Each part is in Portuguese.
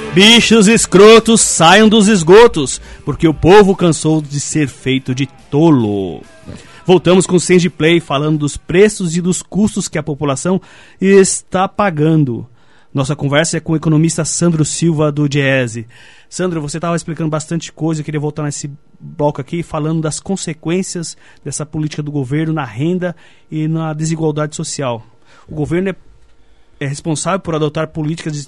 Bichos escrotos, saiam dos esgotos, porque o povo cansou de ser feito de tolo. Voltamos com o Senge Play, falando dos preços e dos custos que a população está pagando. Nossa conversa é com o economista Sandro Silva, do Diese. Sandro, você estava explicando bastante coisa, eu queria voltar nesse bloco aqui, falando das consequências dessa política do governo na renda e na desigualdade social. O governo é responsável por adotar políticas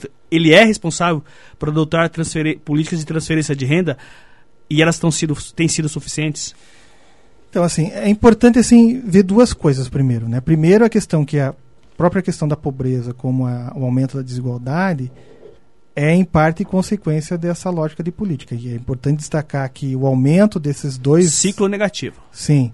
políticas de transferência de renda, e elas têm sido suficientes? Então, assim, é importante assim, ver duas coisas primeiro, né? Primeiro, a questão que a própria questão da pobreza, como o aumento da desigualdade, é em parte consequência dessa lógica de política. E é importante destacar que o aumento desses dois... Ciclo negativo. Sim.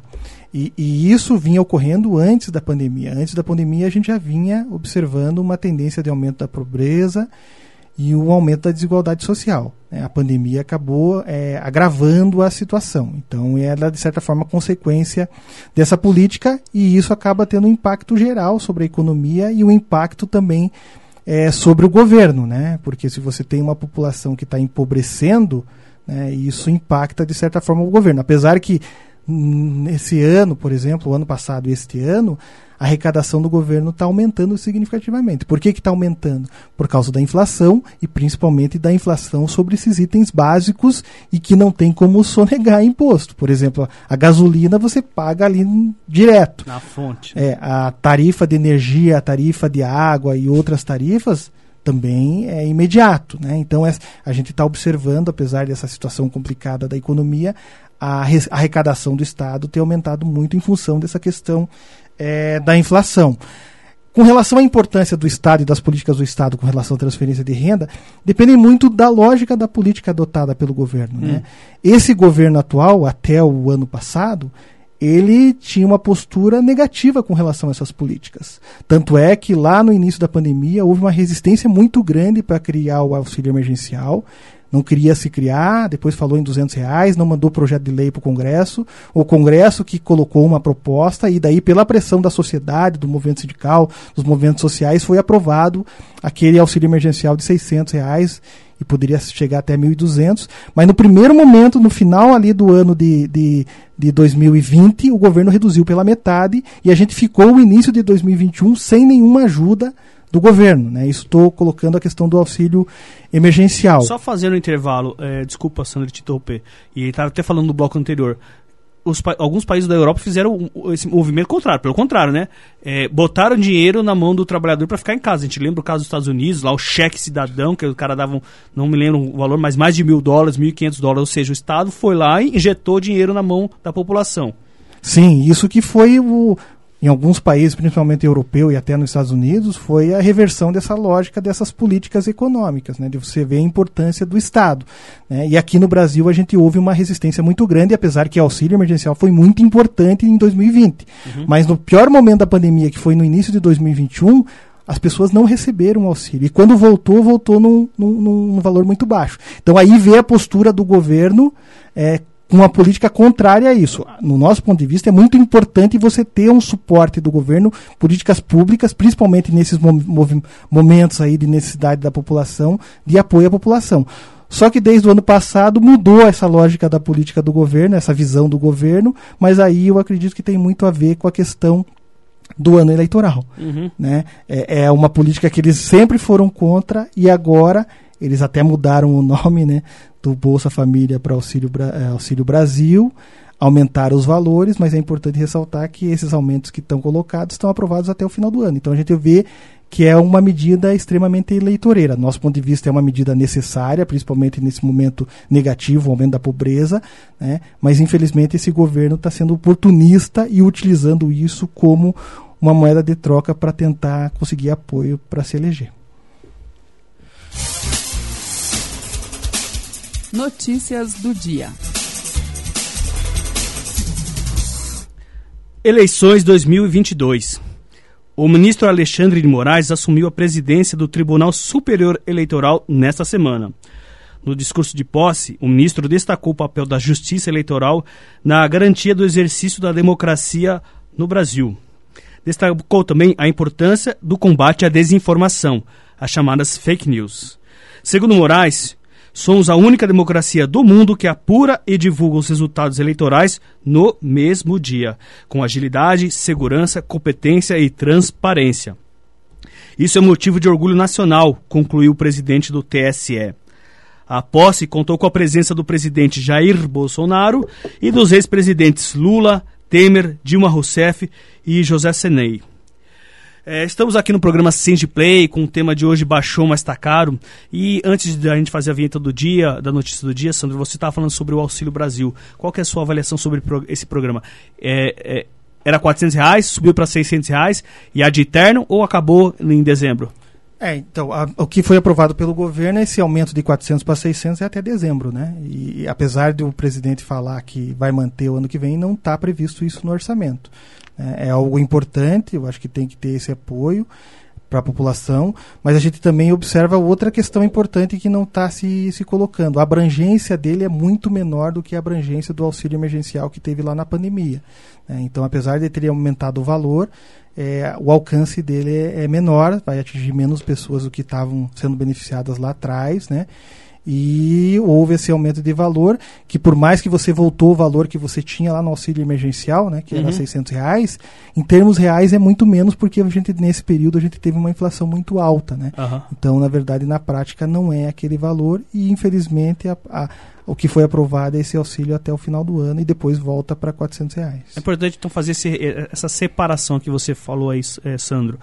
E isso vinha ocorrendo antes da pandemia. Antes da pandemia, a gente já vinha observando uma tendência de aumento da pobreza e o aumento da desigualdade social. A pandemia acabou agravando a situação. Então, ela, de certa forma, consequência dessa política, e isso acaba tendo um impacto geral sobre a economia e um impacto também sobre o governo, né? Porque se você tem uma população que está empobrecendo, né, isso impacta, de certa forma, o governo. Apesar que nesse ano, por exemplo, o ano passado e este ano, a arrecadação do governo está aumentando significativamente. Por que está aumentando? Por causa da inflação, e principalmente da inflação sobre esses itens básicos e que não tem como sonegar imposto. Por exemplo, a gasolina você paga ali direto. Na fonte. A tarifa de energia, a tarifa de água e outras tarifas também é imediato, né? Então a gente está observando, apesar dessa situação complicada da economia, a arrecadação do Estado ter aumentado muito em função dessa questão da inflação. Com relação à importância do Estado e das políticas do Estado com relação à transferência de renda, depende muito da lógica da política adotada pelo governo, né? Esse governo atual, até o ano passado, ele tinha uma postura negativa com relação a essas políticas. Tanto é que lá no início da pandemia houve uma resistência muito grande para criar o auxílio emergencial. Não queria se criar, depois falou em R$200, não mandou projeto de lei para o Congresso que colocou uma proposta, e daí pela pressão da sociedade, do movimento sindical, dos movimentos sociais, foi aprovado aquele auxílio emergencial de R$600, e poderia chegar até 1.200, mas no primeiro momento, no final ali do ano de 2020, o governo reduziu pela metade, e a gente ficou o início de 2021 sem nenhuma ajuda do governo, né? Isso estou colocando a questão do auxílio emergencial. Só fazendo um intervalo, desculpa, Sandro, te interromper, e estava até falando no bloco anterior, alguns países da Europa fizeram esse movimento contrário, pelo contrário, né? Botaram dinheiro na mão do trabalhador para ficar em casa. A gente lembra o caso dos Estados Unidos, lá o cheque cidadão, que o cara dava, não me lembro o valor, mas mais de $1.000, $1.500, ou seja, o Estado foi lá e injetou dinheiro na mão da população. Sim, isso que foi em alguns países, principalmente europeu e até nos Estados Unidos, foi a reversão dessa lógica dessas políticas econômicas, né, de você ver a importância do Estado, né? E aqui no Brasil a gente houve uma resistência muito grande, apesar que o auxílio emergencial foi muito importante em 2020. Mas no pior momento da pandemia, que foi no início de 2021, as pessoas não receberam o auxílio. E quando voltou num valor muito baixo. Então aí vê a postura do governo com uma política contrária a isso. No nosso ponto de vista, é muito importante você ter um suporte do governo, políticas públicas, principalmente nesses momentos aí de necessidade da população, de apoio à população. Só que desde o ano passado mudou essa lógica da política do governo, essa visão do governo, mas aí eu acredito que tem muito a ver com a questão do ano eleitoral. Né? É uma política que eles sempre foram contra, e agora eles até mudaram o nome, né, do Bolsa Família para Auxílio Brasil, aumentaram os valores, mas é importante ressaltar que esses aumentos que estão colocados estão aprovados até o final do ano. Então a gente vê que é uma medida extremamente eleitoreira. Nosso ponto de vista, é uma medida necessária, principalmente nesse momento negativo, o aumento da pobreza, né? Mas infelizmente esse governo está sendo oportunista e utilizando isso como uma moeda de troca para tentar conseguir apoio para se eleger. Notícias do dia. Eleições 2022. O ministro Alexandre de Moraes assumiu a presidência do Tribunal Superior Eleitoral nesta semana. No discurso de posse, o ministro destacou o papel da Justiça Eleitoral na garantia do exercício da democracia no Brasil. Destacou também a importância do combate à desinformação, as chamadas fake news. Segundo Moraes, somos a única democracia do mundo que apura e divulga os resultados eleitorais no mesmo dia, com agilidade, segurança, competência e transparência. Isso é motivo de orgulho nacional, concluiu o presidente do TSE. A posse contou com a presença do presidente Jair Bolsonaro e dos ex-presidentes Lula, Temer, Dilma Rousseff e José Ceney. Estamos aqui no programa Senge Play, com o tema de hoje Baixou, mas tá caro. E antes da gente fazer a vinheta do dia, da notícia do dia, Sandro, você estava falando sobre o Auxílio Brasil. Qual que é a sua avaliação sobre esse programa? Era R$400, subiu para R$600 e ad eterno ou acabou em dezembro? Então, o que foi aprovado pelo governo é esse aumento de 400 para 600 até dezembro, né? E apesar do presidente falar que vai manter o ano que vem, não está previsto isso no orçamento. É algo importante, eu acho que tem que ter esse apoio para a população, mas a gente também observa outra questão importante que não está se colocando. A abrangência dele é muito menor do que a abrangência do auxílio emergencial que teve lá na pandemia. Então, apesar de ter aumentado o valor, o alcance dele é menor, vai atingir menos pessoas do que estavam sendo beneficiadas lá atrás, né? E houve esse aumento de valor, que por mais que você voltou o valor que você tinha lá no auxílio emergencial, né, que era R$600, em termos reais é muito menos, porque nesse período a gente teve uma inflação muito alta, né? Então, na verdade, na prática não é aquele valor e, infelizmente, o que foi aprovado é esse auxílio até o final do ano e depois volta para R$400. É importante, então, fazer essa separação que você falou aí, Sandro.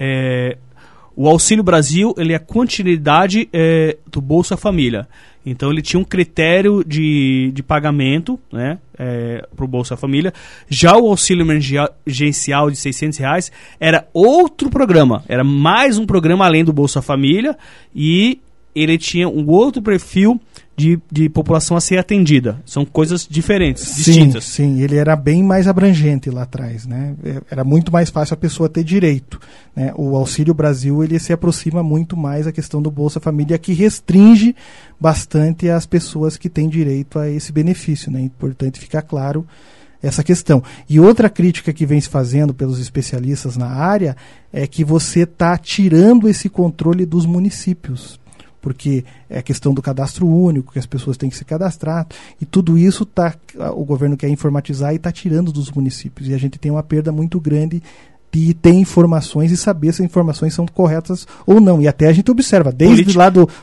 O Auxílio Brasil, ele é a continuidade do Bolsa Família. Então, ele tinha um critério de pagamento, né, para o Bolsa Família. Já o auxílio emergencial de R$600 era outro programa. Era mais um programa além do Bolsa Família e ele tinha um outro perfil de população a ser atendida. São coisas diferentes, distintas. Sim, ele era bem mais abrangente lá atrás, né? Era muito mais fácil a pessoa ter direito, né? O Auxílio Brasil, ele se aproxima muito mais da questão do Bolsa Família, que restringe bastante as pessoas que têm direito a esse benefício, né? É importante ficar claro essa questão. E outra crítica que vem se fazendo pelos especialistas na área é que você está tirando esse controle dos municípios, porque é a questão do cadastro único, que as pessoas têm que se cadastrar, e tudo isso o governo quer informatizar e está tirando dos municípios. E a gente tem uma perda muito grande de ter informações e saber se as informações são corretas ou não. E até a gente observa, desde lá do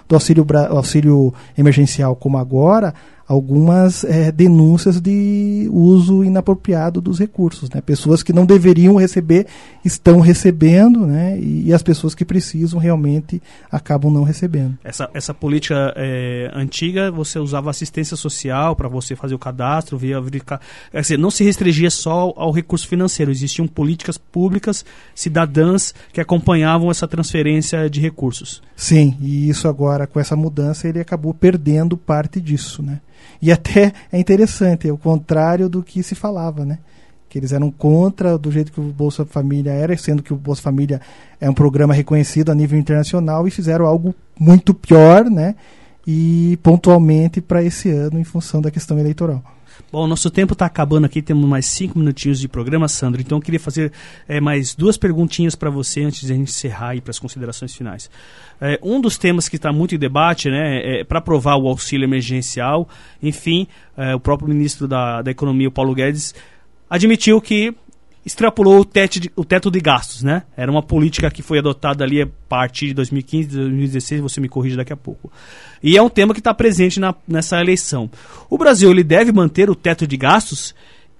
auxílio emergencial como agora, algumas denúncias de uso inapropriado dos recursos, né? Pessoas que não deveriam receber estão recebendo, né? E as pessoas que precisam realmente acabam não recebendo. Essa política antiga, você usava assistência social para você fazer o cadastro, verificar. Quer dizer, não se restringia só ao recurso financeiro, existiam políticas públicas, cidadãs, que acompanhavam essa transferência de recursos. Sim, e isso agora, com essa mudança, ele acabou perdendo parte disso, né? E até é interessante, é o contrário do que se falava, né? Que eles eram contra do jeito que o Bolsa Família era, sendo que o Bolsa Família é um programa reconhecido a nível internacional, e fizeram algo muito pior, né? E pontualmente para esse ano, em função da questão eleitoral. Bom, nosso tempo está acabando aqui, temos mais 5 minutinhos de programa, Sandro. Então eu queria fazer mais 2 perguntinhas para você antes de a gente encerrar e para as considerações finais. Um dos temas que está muito em debate, né, para aprovar o auxílio emergencial, enfim, o próprio ministro da Economia, o Paulo Guedes, admitiu que extrapolou o teto de gastos, né? Era uma política que foi adotada ali a partir de 2015, 2016, você me corrige daqui a pouco. E é um tema que está presente nessa eleição. O Brasil, ele deve manter o teto de gastos?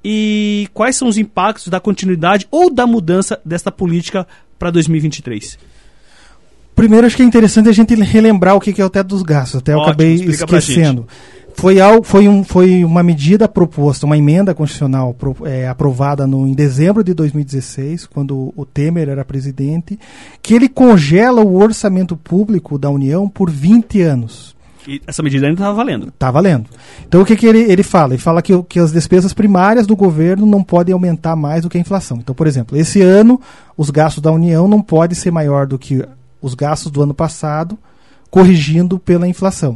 E quais são os impactos da continuidade ou da mudança desta política para 2023? Primeiro, acho que é interessante a gente relembrar o que é o teto dos gastos. Até eu acabei esquecendo. Foi uma medida proposta, uma emenda constitucional aprovada em dezembro de 2016, quando o Temer era presidente, que ele congela o orçamento público da União por 20 anos. E essa medida ainda está valendo? Está valendo. Então o que ele fala? Ele fala que as despesas primárias do governo não podem aumentar mais do que a inflação. Então, por exemplo, esse ano os gastos da União não podem ser maior do que os gastos do ano passado, corrigindo pela inflação.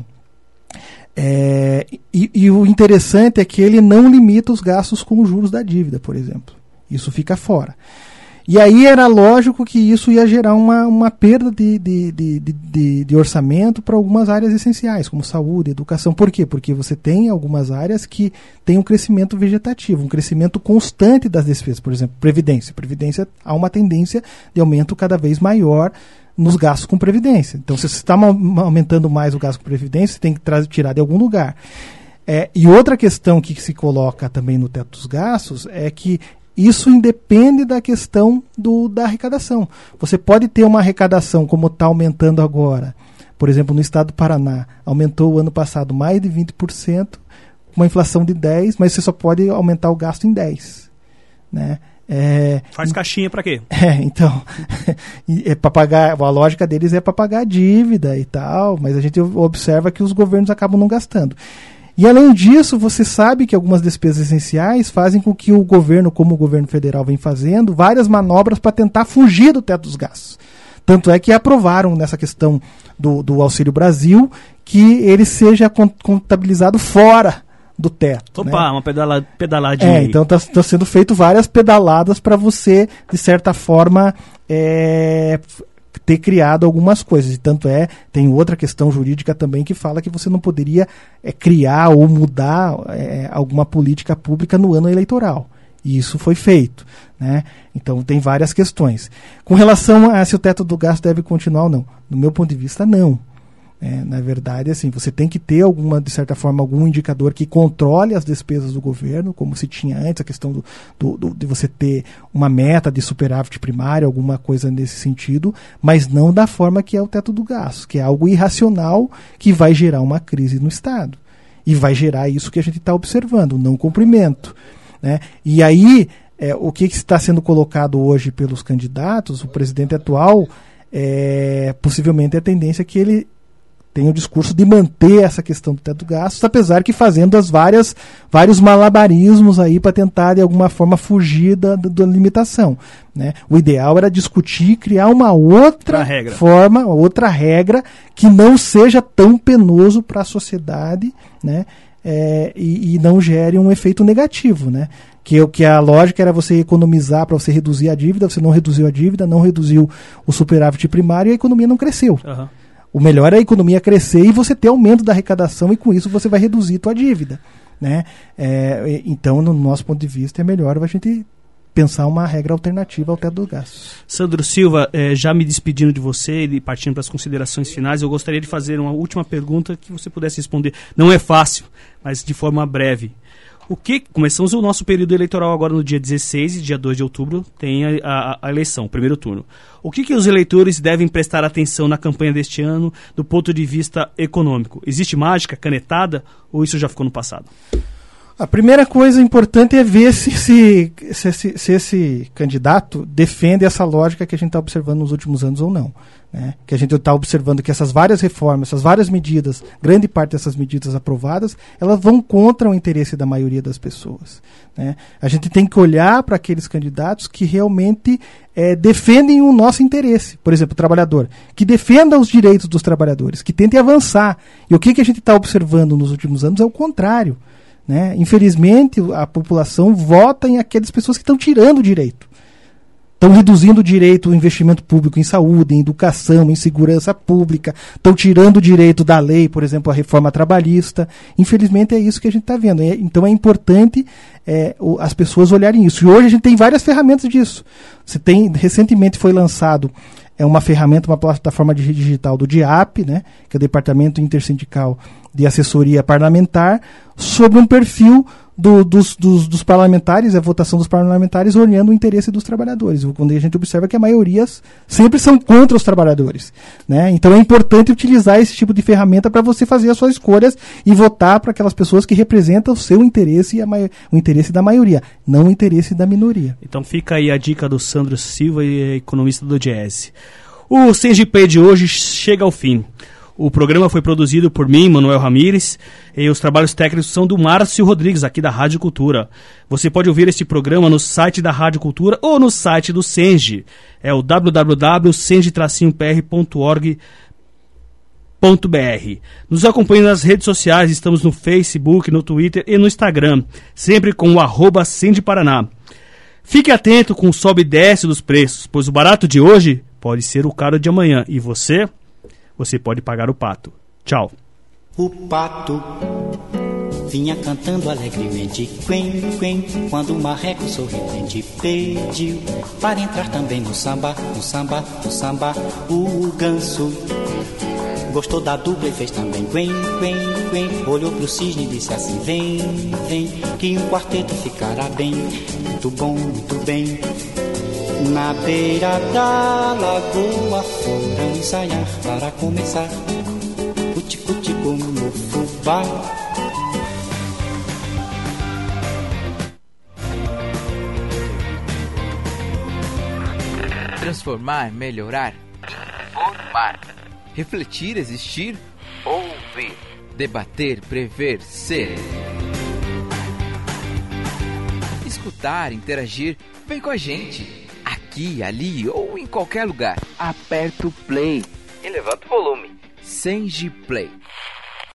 E o interessante é que ele não limita os gastos com os juros da dívida, por exemplo. Isso fica fora. E aí era lógico que isso ia gerar uma perda de orçamento para algumas áreas essenciais, como saúde, educação. Por quê? Porque você tem algumas áreas que têm um crescimento vegetativo, um crescimento constante das despesas. Por exemplo, Previdência. Previdência há uma tendência de aumento cada vez maior nos gastos com Previdência. Então, se você está aumentando mais o gasto com Previdência, você tem que tirar de algum lugar. E outra questão que se coloca também no teto dos gastos é que isso independe da questão da arrecadação. Você pode ter uma arrecadação como está aumentando agora. Por exemplo, no estado do Paraná, aumentou o ano passado mais de 20%, uma inflação de 10%, mas você só pode aumentar o gasto em 10%. Né? Faz caixinha para quê? Então, para pagar, a lógica deles é para pagar a dívida e tal, mas a gente observa que os governos acabam não gastando. E além disso, você sabe que algumas despesas essenciais fazem com que o governo, como o governo federal vem fazendo, várias manobras para tentar fugir do teto dos gastos. Tanto é que aprovaram nessa questão do Auxílio Brasil que ele seja contabilizado fora do teto. Opa, né? Uma pedaladinha aí. Então está sendo feito várias pedaladas para você, de certa forma, ter criado algumas coisas. E tanto tem outra questão jurídica também que fala que você não poderia criar ou mudar alguma política pública no ano eleitoral. E isso foi feito. Né? Então tem várias questões. Com relação a se o teto do gasto deve continuar ou não, do meu ponto de vista, não. Na verdade, assim, você tem que ter de certa forma, algum indicador que controle as despesas do governo, como se tinha antes, a questão de você ter uma meta de superávit primário, alguma coisa nesse sentido, mas não da forma que é o teto do gasto, que é algo irracional que vai gerar uma crise no Estado. E vai gerar isso que a gente está observando, o não cumprimento. Né? E aí, o que está sendo colocado hoje pelos candidatos, o presidente atual, possivelmente a tendência é que ele tem o discurso de manter essa questão do teto de gastos, apesar que fazendo vários malabarismos aí para tentar, de alguma forma, fugir da limitação. Né? O ideal era discutir, criar uma outra regra que não seja tão penoso para a sociedade, né? E não gere um efeito negativo. Né? Que a lógica era você economizar para você reduzir a dívida, você não reduziu a dívida, não reduziu o superávit primário e a economia não cresceu. Uhum. O melhor é a economia crescer e você ter aumento da arrecadação e com isso você vai reduzir a tua dívida. Né? Então, no nosso ponto de vista, é melhor a gente pensar uma regra alternativa ao teto dos gastos. Sandro Silva, já me despedindo de você e partindo para as considerações finais, eu gostaria de fazer uma última pergunta que você pudesse responder. Não é fácil, mas de forma breve. Começamos o nosso período eleitoral agora no dia 16 e dia 2 de outubro tem a eleição, o primeiro turno. O que os eleitores devem prestar atenção na campanha deste ano do ponto de vista econômico? Existe mágica, canetada ou isso já ficou no passado? A primeira coisa importante é ver se esse candidato defende essa lógica que a gente está observando nos últimos anos ou não. Né? Que a gente está observando que essas várias reformas, essas várias medidas, grande parte dessas medidas aprovadas, elas vão contra o interesse da maioria das pessoas. Né? A gente tem que olhar para aqueles candidatos que realmente defendem o nosso interesse. Por exemplo, o trabalhador, que defenda os direitos dos trabalhadores, que tente avançar. E o que a gente está observando nos últimos anos é o contrário. Né? Infelizmente, a população vota em aquelas pessoas que estão tirando o direito. Estão reduzindo o direito do investimento público em saúde, em educação, em segurança pública. Estão tirando o direito da lei, por exemplo, a reforma trabalhista. Infelizmente, é isso que a gente está vendo. Então, é importante as pessoas olharem isso. E hoje a gente tem várias ferramentas disso. Recentemente foi lançado uma ferramenta, uma plataforma digital do DIAP, né, que é o Departamento Intersindical de Assessoria Parlamentar, sobre um perfil dos parlamentares, a votação dos parlamentares olhando o interesse dos trabalhadores, quando a gente observa que a maioria sempre são contra os trabalhadores. Né? Então é importante utilizar esse tipo de ferramenta para você fazer as suas escolhas e votar para aquelas pessoas que representam o seu interesse e o interesse da maioria, não o interesse da minoria. Então fica aí a dica do Sandro Silva, economista do Diese. O Sengipay de hoje chega ao fim. O programa foi produzido por mim, Manuel Ramires, e os trabalhos técnicos são do Márcio Rodrigues, aqui da Rádio Cultura. Você pode ouvir este programa no site da Rádio Cultura ou no site do Sengi. É o www.sengi-pr.org.br. Nos acompanhe nas redes sociais, estamos no Facebook, no Twitter e no Instagram, sempre com o @SendiParaná. Fique atento com o sobe e desce dos preços, pois o barato de hoje pode ser o caro de amanhã. E você pode pagar o pato. Tchau. O pato vinha cantando alegremente, quen, quen, quando o marreco sorridente pediu para entrar também no samba, no samba, no samba. O ganso gostou da dupla e fez também quen, quen, quen. Olhou pro cisne e disse assim: vem, vem, que um quarteto ficará bem. Muito bom, muito bem. Na beira da lagoa foram ensaiar para começar. Cuti-cuti como no fubá. Transformar, melhorar, informar. Refletir, existir, ouvir. Debater, prever, ser. Escutar, interagir, vem com a gente. Aqui, ali ou em qualquer lugar. Aperta o play e levanta o volume. Senji Play.